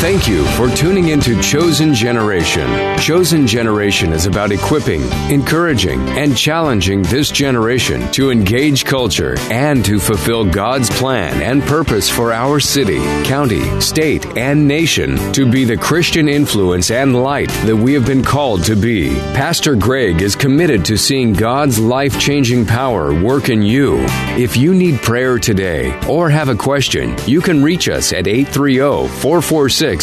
Thank you for tuning into Chosen Generation. Chosen Generation is about equipping, encouraging, and challenging this generation to engage culture and to fulfill God's plan and purpose for our city, county, state, and nation to be the Christian influence and light that we have been called to be. Pastor Greg is committed to seeing God's life-changing power work in you. If you need prayer today or have a question, you can reach us at 830-446-3624.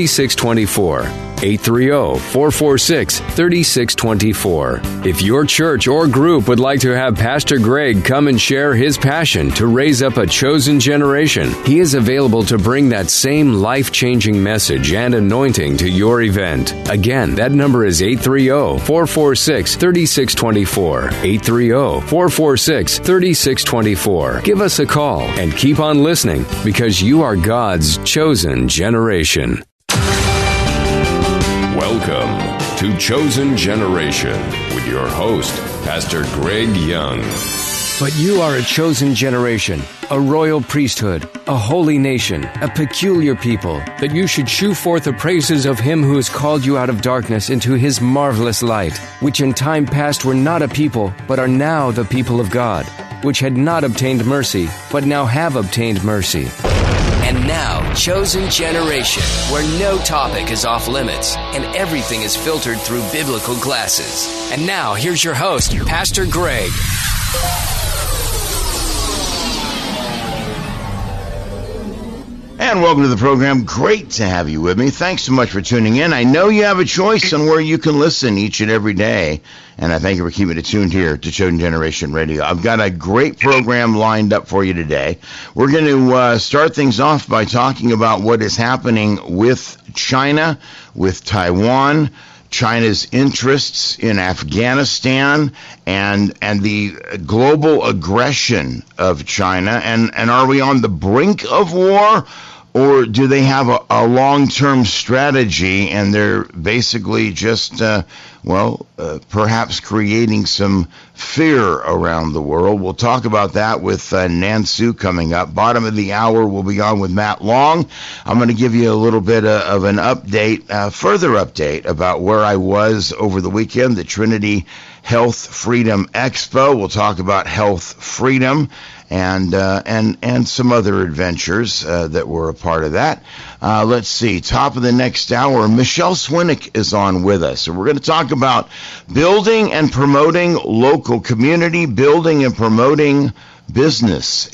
830-446-3624. If your church or group would like to have Pastor Greg come and share his passion to raise up a chosen generation, he is available to bring that same life-changing message and anointing to your event. Again, that number is 830-446-3624. 830-446-3624. Give us a call and keep on listening because you are God's chosen generation. Welcome to Chosen Generation with your host, Pastor Greg Young. But you are a chosen generation, a royal priesthood, a holy nation, a peculiar people, that you should shew forth the praises of him who has called you out of darkness into his marvelous light, which in time past were not a people, but are now the people of God, which had not obtained mercy, but now have obtained mercy. And now, Chosen Generation, where no topic is off limits and everything is filtered through biblical glasses. And now, here's your host, Pastor Greg. And welcome to the program. Great to have you with me. Thanks so much for tuning in. I know you have a choice on where you can listen each and every day, and I thank you for keeping it tuned here to Chosen Generation Radio. I've got a great program lined up for you today. We're going to start things off by talking about what is happening with China, with Taiwan, China's interests in Afghanistan, and the global aggression of China. And are we on the brink of war? Or do they have a long-term strategy and they're basically just, perhaps creating some fear around the world? We'll talk about that with Nan Sue coming up. Bottom of the hour, we'll be on with Matt Long. I'm going to give you a little bit of an update, further update about where I was over the weekend, the Trinity Health Freedom Expo. We'll talk about health freedom and some other adventures that were a part of that. Let's see, top of the next hour, Michelle Swinnick is on with us. So we're going to talk about building and promoting local community, building and promoting business,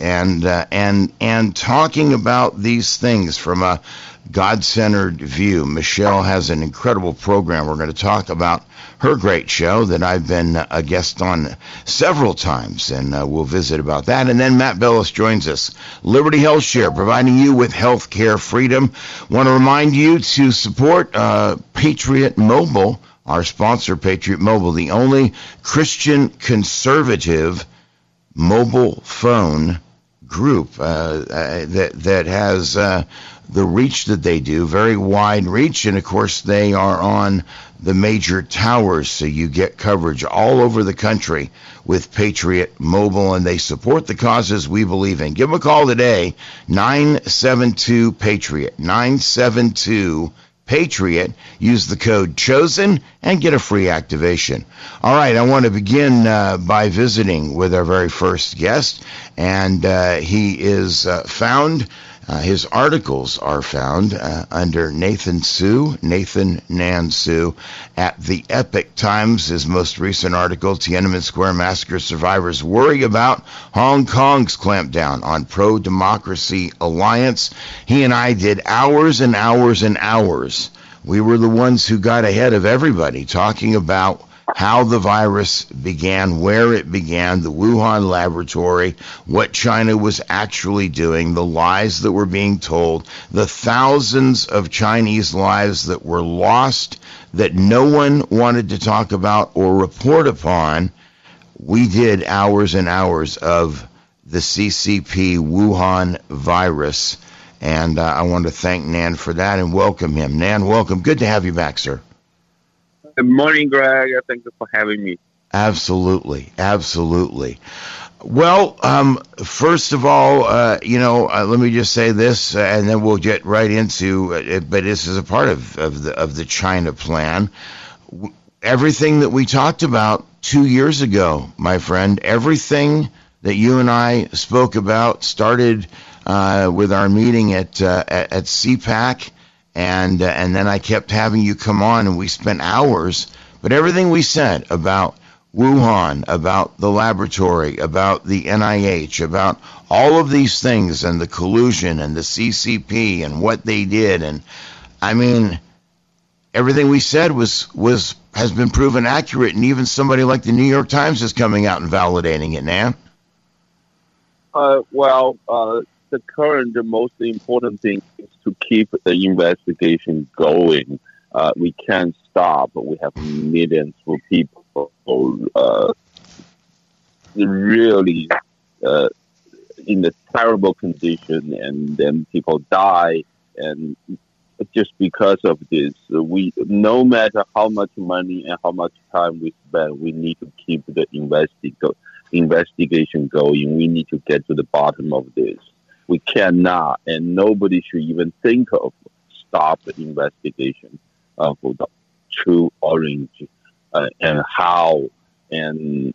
and talking about these things from a God-centered view. Michelle has an incredible program. We're going to talk about her great show that I've been a guest on several times, and we'll visit about that. And then Matt Bellis joins us. Liberty Health Share, providing you with health care freedom. Want to remind you to support Patriot Mobile, our sponsor, Patriot Mobile, the only Christian conservative mobile phone group that has the reach that they do, very wide reach, and of course they are on the major towers, so you get coverage all over the country with Patriot Mobile, and they support the causes we believe in. Give them a call today, 972-PATRIOT, 972-PATRIOT. Use the code CHOSEN and get a free activation. All right, I want to begin by visiting with our very first guest, and he is found. His articles are found under Nathan Nan Sue, at the Epoch Times. His most recent article, Tiananmen Square Massacre Survivors Worry About Hong Kong's Clampdown on Pro-Democracy Alliance. He and I did hours and hours and hours. We were the ones who got ahead of everybody talking about how the virus began, where it began, the Wuhan laboratory, what China was actually doing, the lies that were being told, the thousands of Chinese lives that were lost that no one wanted to talk about or report upon. We did hours and hours of the CCP Wuhan virus, and I want to thank Nan for that and welcome him. Nan, welcome. Good to have you back, sir. Good morning, Greg. Thank you for having me. Absolutely. Well, first of all, let me just say this, and then we'll get right into it. But this is a part of the China plan. Everything that we talked about 2 years ago, my friend, everything that you and I spoke about started with our meeting at CPAC, and then I kept having you come on, and we spent hours. But everything we said about Wuhan, about the laboratory, about the NIH, about all of these things and the collusion and the CCP and what they did, and I mean, everything we said has been proven accurate, and even somebody like the New York Times is coming out and validating it, Nan. The current, the most important thing is to keep the investigation going. We can't stop. We have millions of people really in a terrible condition, and then people die, and just because of this, no matter how much money and how much time we spend, we need to keep the investigation going. We need to get to the bottom of this. We cannot, and nobody should even think of stop the investigation for the True Orange and how and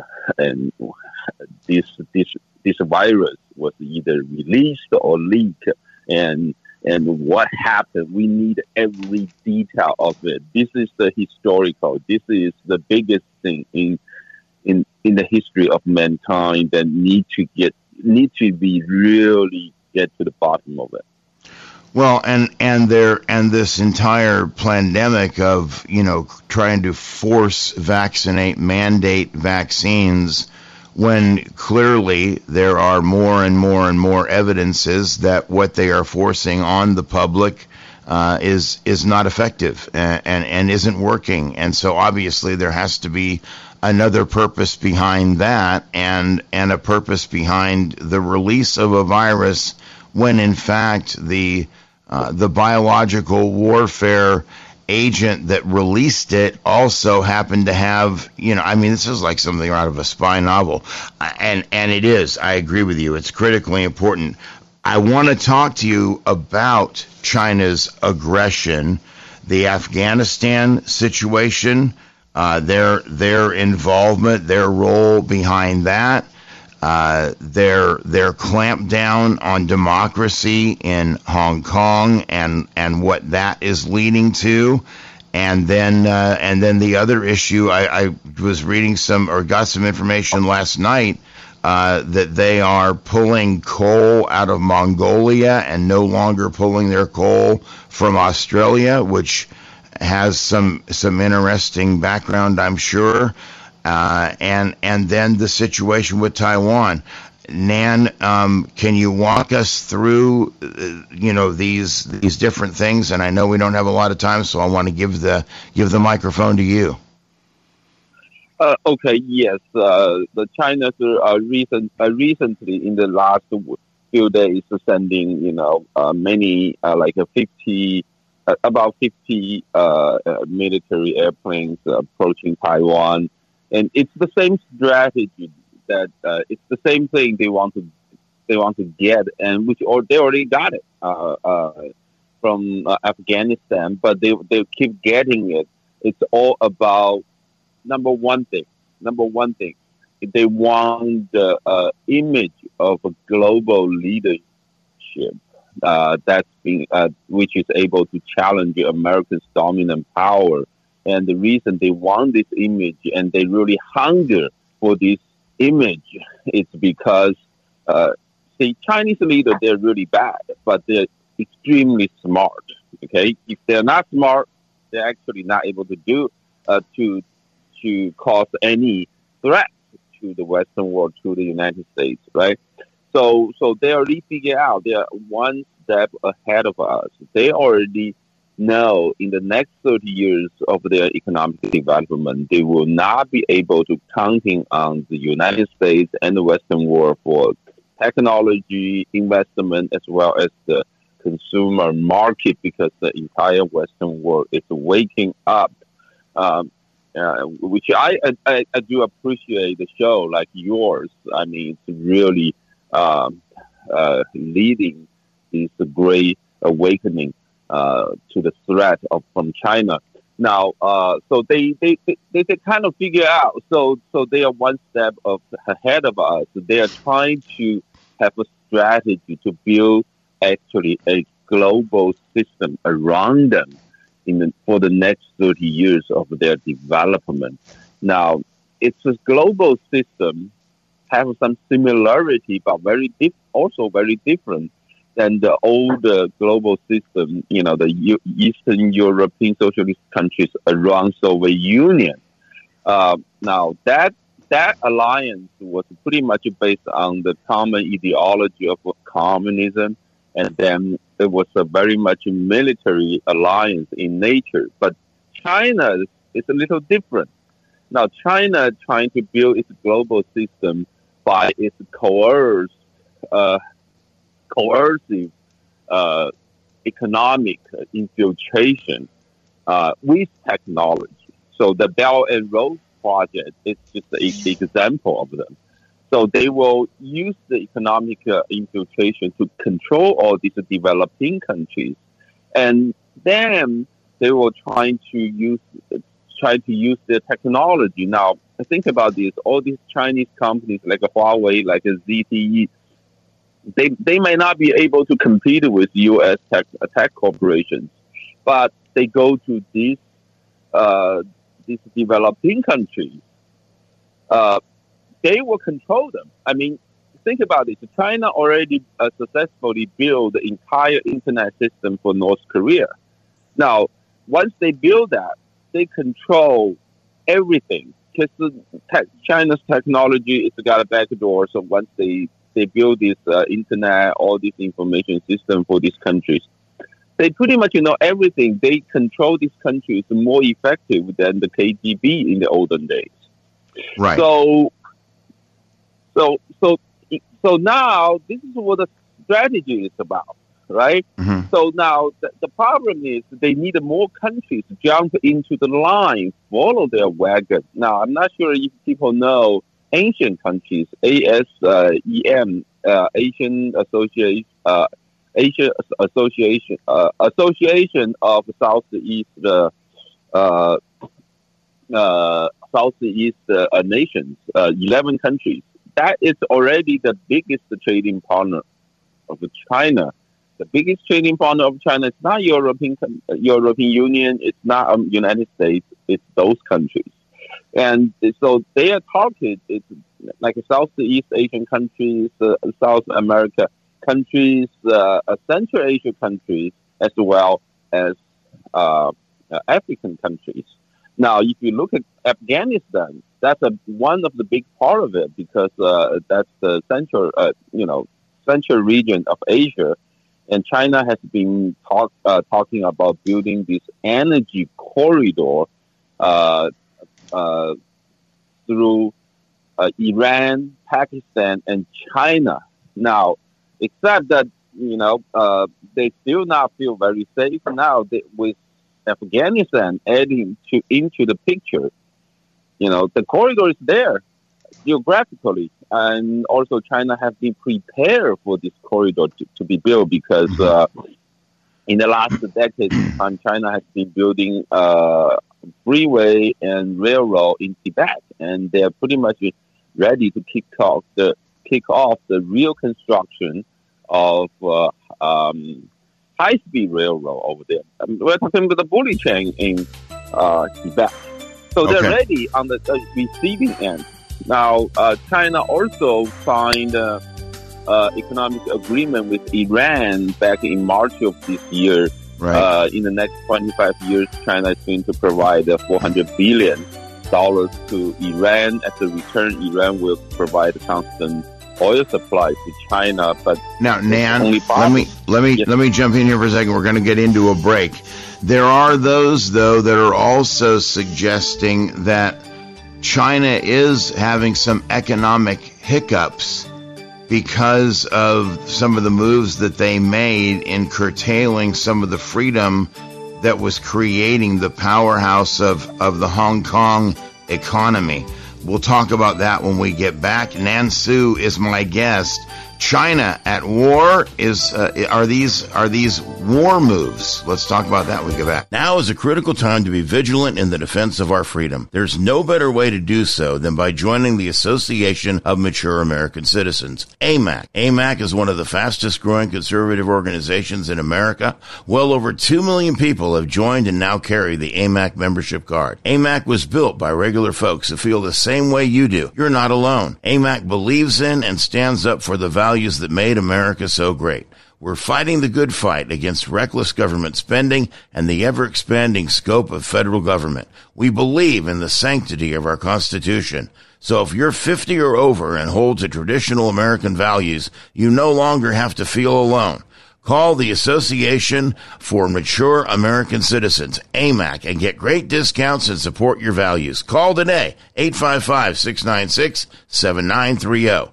this virus was either released or leaked, and what happened. We need every detail of it. This is the historical. This is the biggest thing in the history of mankind that need to be really get to the bottom of it. Well, and this entire pandemic of, trying to force mandate vaccines, when clearly there are more and more and more evidences that what they are forcing on the public is not effective and isn't working. And so obviously there has to be another purpose behind that, and a purpose behind the release of a virus when in fact the biological warfare agent that released it also happened to have, this is like something out of a spy novel. And it is. I agree with you. It's critically important. I want to talk to you about China's aggression, the Afghanistan situation, their involvement, their role behind that, their clamp down on democracy in Hong Kong and what that is leading to, and then the other issue, I was reading got some information last night that they are pulling coal out of Mongolia and no longer pulling their coal from Australia, which has some interesting background, I'm sure. And then the situation with Taiwan. Nan, can you walk us through, these different things? And I know we don't have a lot of time, so I want to give the microphone to you. Okay. Yes. The China recently in the last few days sending many about 50 military airplanes approaching Taiwan. And it's the same strategy that it's the same thing they want to get, and they already got it from Afghanistan, but they keep getting it. It's all about number one thing. They want the image of a global leadership which is able to challenge America's dominant power. And the reason they want this image and they really hunger for this image is because, Chinese leaders, they're really bad, but they're extremely smart. Okay, if they're not smart, they're actually not able to do to cause any threat to the Western world, to the United States, right? So they already figure out they're one step ahead of us. They already know in the next 30 years of their economic development, they will not be able to counting on the United States and the Western world for technology investment as well as the consumer market, because the entire Western world is waking up. which I do appreciate the show like yours. I mean, it's really leading this great awakening to the threat from China. Now, so they kind of figure out. So they are one step ahead of us. They are trying to have a strategy to build actually a global system around them for the next 30 years of their development. Now, it's a global system, have some similarity, but also very different than the old global system, the Eastern European socialist countries around Soviet Union. Now, that alliance was pretty much based on the common ideology of communism, and then it was a very much military alliance in nature. But China is a little different. Now, China trying to build its global system by its coercive economic infiltration with technology. So the Belt and Road Project is just an example of them. So they will use the economic infiltration to control all these developing countries, and then they will try to use their technology. Now, think about this: all these Chinese companies like Huawei, like ZTE, they may not be able to compete with U.S. tech corporations, but they go to these developing countries. They will control them. I mean, think about it. China already successfully built the entire internet system for North Korea. Now, once they build that, they control everything. Because China's technology has got a backdoor. So once they build this internet, all this information system for these countries, they pretty much know everything. They control these countries more effective than the KGB in the olden days. Right. So now this is what the strategy is about, right? Mm-hmm. So now the problem is they need more countries to jump into the line, follow their wagon. Now, I'm not sure if people know Asian countries, ASEM, Asian Association Association of Southeast nations, 11 countries. That is already the biggest trading partner of China. The biggest trading partner of China is not European Union, it's not United States, it's those countries. And so they are targeted, it's like Southeast Asian countries, South America countries, Central Asia countries, as well as African countries. Now, if you look at Afghanistan, that's one of the big part of it, because that's the central region of Asia, and China has been talking about building this energy corridor through Iran, Pakistan, and China. Now, except that they still not feel very safe now with Afghanistan adding into the picture. The corridor is there geographically, and also China has been prepared for this corridor to be built, because in the last decade, China has been building freeway and railroad in Tibet, and they're pretty much ready to kick off the real construction of high-speed railroad over there. We're talking about the bullet train in Tibet. So they're ready on the receiving end. Now, China also signed an economic agreement with Iran back in March of this year. Right. In the next 25 years, China is going to provide $400 billion to Iran. As a return, Iran will provide constant oil supply to China. But now, Nan, let me jump in here for a second. We're going to get into a break. There are those, though, that are also suggesting that China is having some economic hiccups because of some of the moves that they made in curtailing some of the freedom that was creating the powerhouse of the Hong Kong economy. We'll talk about that when we get back. Nan Su is my guest. China at war are these war moves? Let's talk about that when we get back. Now is a critical time to be vigilant in the defense of our freedom. There's no better way to do so than by joining the Association of Mature American Citizens, AMAC. AMAC is one of the fastest growing conservative organizations in America. Well over 2 million people have joined and now carry the AMAC membership card. AMAC was built by regular folks who feel the same way you do. You're not alone. AMAC believes in and stands up for the values that made America so great. We're fighting the good fight against reckless government spending and the ever-expanding scope of federal government. We believe in the sanctity of our Constitution. So if you're 50 or over and hold to traditional American values, you no longer have to feel alone. Call the Association for Mature American Citizens, AMAC, and get great discounts and support your values. Call today, 855-696-7930,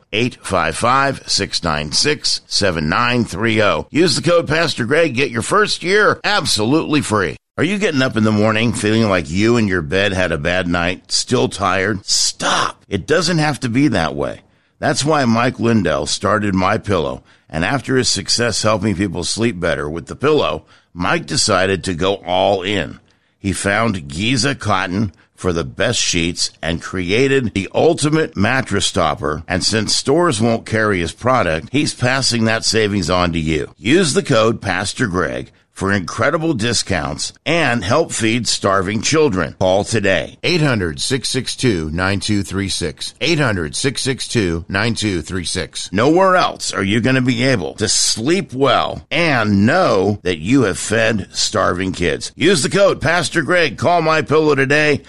855-696-7930. Use the code Pastor Greg, get your first year absolutely free. Are you getting up in the morning feeling like you and your bed had a bad night, still tired? Stop. It doesn't have to be that way. That's why Mike Lindell started MyPillow. And after his success helping people sleep better with the pillow, Mike decided to go all in. He found Giza cotton for the best sheets and created the ultimate mattress topper. And since stores won't carry his product, he's passing that savings on to you. Use the code Pastor Greg for incredible discounts and help feed starving children. Call today. 800-662-9236. 800-662-9236. Nowhere else are you going to be able to sleep well and know that you have fed starving kids. Use the code Pastor Greg. Call MyPillow today.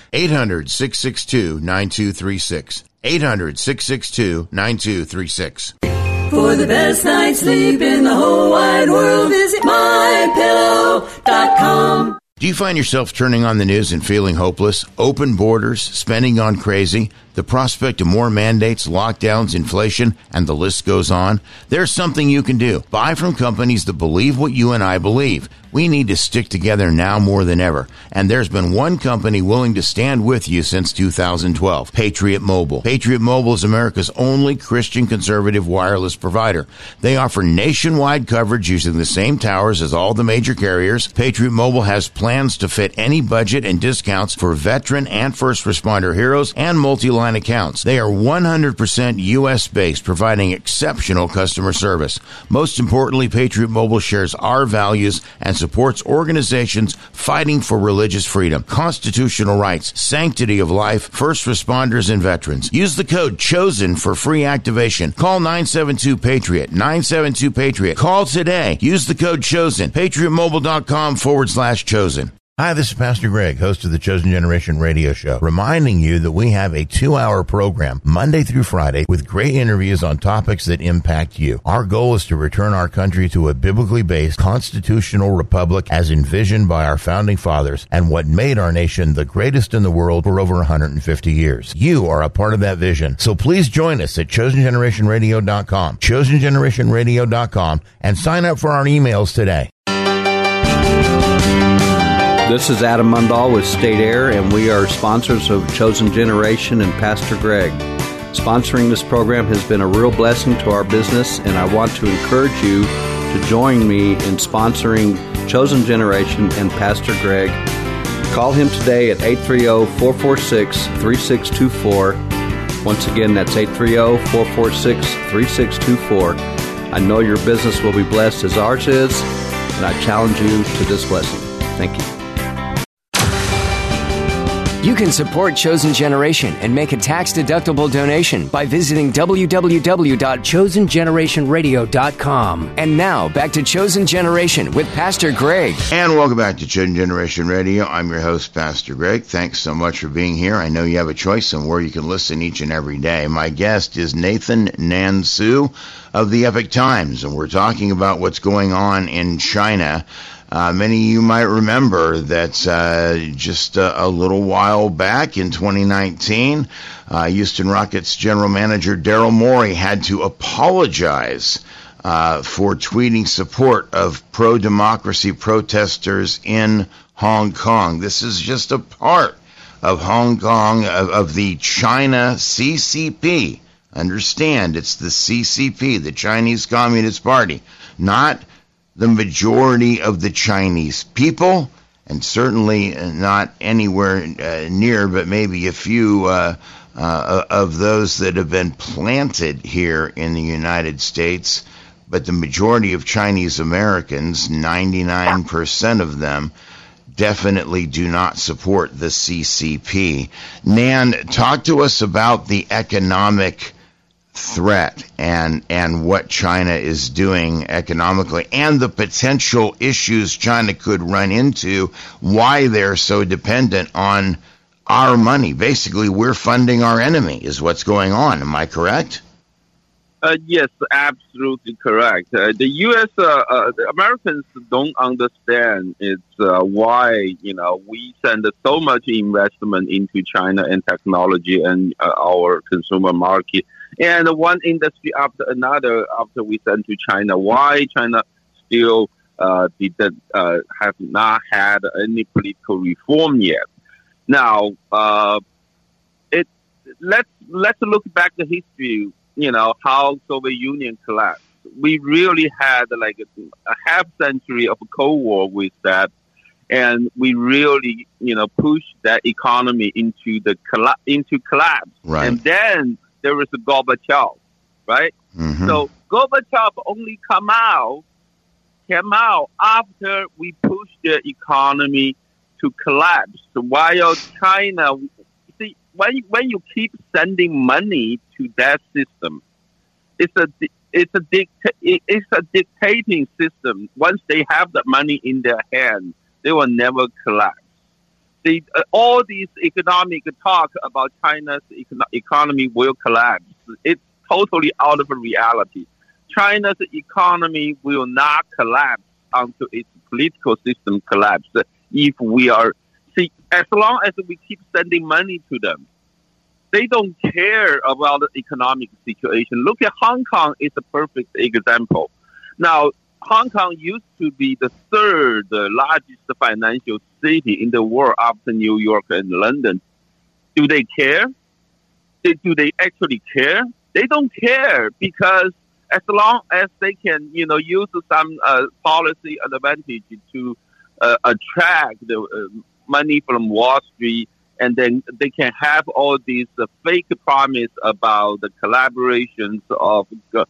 800-662-9236. 800-662-9236. For the best night's sleep in the whole wide world, visit MyPillow.com. Do you find yourself turning on the news and feeling hopeless? Open borders, spending gone crazy, the prospect of more mandates, lockdowns, inflation, and the list goes on? There's something you can do. Buy from companies that believe what you and I believe. We need to stick together now more than ever. And there's been one company willing to stand with you since 2012, Patriot Mobile. Patriot Mobile is America's only Christian conservative wireless provider. They offer nationwide coverage using the same towers as all the major carriers. Patriot Mobile has plans to fit any budget and discounts for veteran and first responder heroes and multi-line accounts. They are 100% U.S.-based, providing exceptional customer service. Most importantly, Patriot Mobile shares our values and supports organizations fighting for religious freedom, constitutional rights, sanctity of life, first responders, and veterans. Use the code CHOSEN for free activation. Call 972-PATRIOT, 972-PATRIOT. Call today. Use the code CHOSEN, patriotmobile.com/chosen. Hi, this is Pastor Greg, host of the Chosen Generation radio show, reminding you that we have a 2-hour program Monday through Friday with great interviews on topics that impact you. Our goal is to return our country to a biblically based constitutional republic as envisioned by our founding fathers and what made our nation the greatest in the world for over 150 years. You are a part of that vision, so please join us at ChosenGenerationRadio.com, ChosenGenerationRadio.com, and sign up for our emails today. This is Adam Mundahl with State Air, and we are sponsors of Chosen Generation and Pastor Greg. Sponsoring this program has been a real blessing to our business, and I want to encourage you to join me in sponsoring Chosen Generation and Pastor Greg. Call him today at 830-446-3624. Once again, that's 830-446-3624. I know your business will be blessed as ours is, and I challenge you to this blessing. Thank you. You can support Chosen Generation and make a tax-deductible donation by visiting www.chosengenerationradio.com. And now, back to Chosen Generation with Pastor Greg. And welcome back to Chosen Generation Radio. I'm your host, Pastor Greg. Thanks so much for being here. I know you have a choice on where you can listen each and every day. My guest is Nathan Nan Su of the Epoch Times, and we're talking about what's going on in China. Many of you might remember that just a little while back in 2019, Houston Rockets general manager Daryl Morey had to apologize for tweeting support of pro-democracy protesters in Hong Kong. This is just a part of Hong Kong, of the China CCP. Understand, it's the CCP, the Chinese Communist Party, not the majority of the Chinese people, and certainly not anywhere near, but maybe a few of those that have been planted here in the United States. But the majority of Chinese Americans, 99% of them, definitely do not support the CCP. Nan, talk to us about the economic threat and what China is doing economically and the potential issues China could run into, why they're so dependent on our money. Basically, we're funding our enemy is what's going on. Am I correct? Yes, absolutely correct. The U.S., the Americans don't understand why, we send so much investment into China and technology and our consumer market. And one industry after another, after we send to China, why China still have not had any political reform yet. Now, let's look back the history. How Soviet Union collapsed. We really had like a half century of a Cold War with that, and we really, pushed that economy into collapse. Right. And then there was Gorbachev, right? Mm-hmm. So Gorbachev only came out after we pushed the economy to collapse. While China, when you keep sending money to that system, it's a dictating system. Once they have the money in their hand, they will never collapse. All these economic talk about China's economy will collapse. It's totally out of reality. China's economy will not collapse until its political system collapses. As long as we keep sending money to them, they don't care about the economic situation. Look at Hong Kong is a perfect example. Now, Hong Kong used to be the third largest financial city in the world after New York and London. Do they care? Do they actually care? They don't care, because as long as they can, use some policy advantage to attract the money from Wall Street, and then they can have all these fake promise about the collaborations of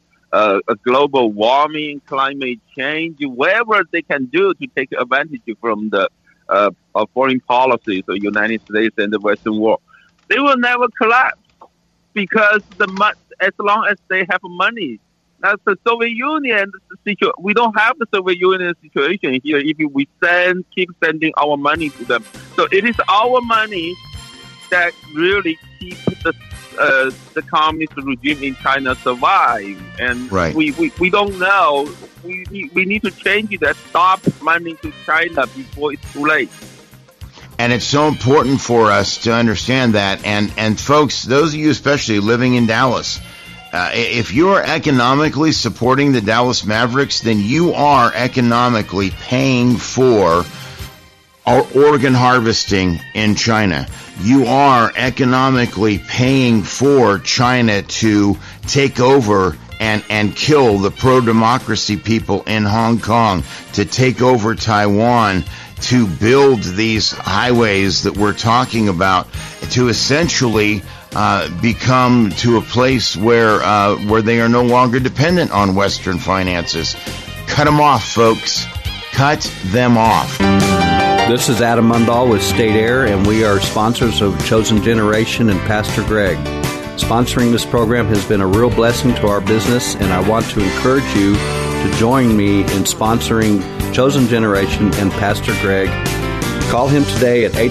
global warming, climate change, whatever they can do to take advantage from the foreign policies of the United States and the Western world. They will never collapse, because as long as they have money. That's the Soviet Union situation. We don't have the Soviet Union situation here if we keep sending our money to them. So it is our money that really keeps the communist regime in China survive. And right. we don't know. We need to change that. Stop money to China before it's too late. And it's so important for us to understand that. And folks, those of you especially living in Dallas, if you are economically supporting the Dallas Mavericks, then you are economically paying for our organ harvesting in China. You are economically paying for China to take over and kill the pro-democracy people in Hong Kong, to take over Taiwan, to build these highways that we're talking about, to essentially become to a place where they are no longer dependent on Western finances. Cut them off, folks. Cut them off. This is Adam Mundahl with State Air, and we are sponsors of Chosen Generation and Pastor Greg. Sponsoring this program has been a real blessing to our business, and I want to encourage you to join me in sponsoring Chosen Generation and Pastor Greg. Call him today at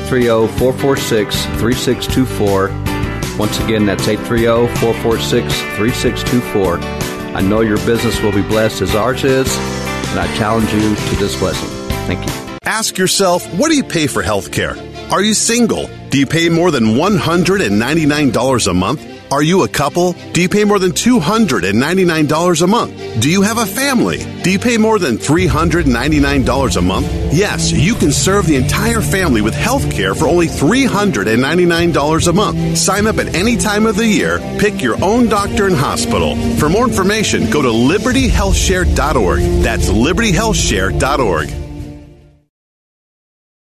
830-446-3624. Once again, that's 830-446-3624. I know your business will be blessed as ours is, and I challenge you to this blessing. Thank you. Ask yourself, what do you pay for health care? Are you single? Do you pay more than $199 a month? Are you a couple? Do you pay more than $299 a month? Do you have a family? Do you pay more than $399 a month? Yes, you can serve the entire family with health care for only $399 a month. Sign up at any time of the year. Pick your own doctor and hospital. For more information, go to libertyhealthshare.org. That's libertyhealthshare.org.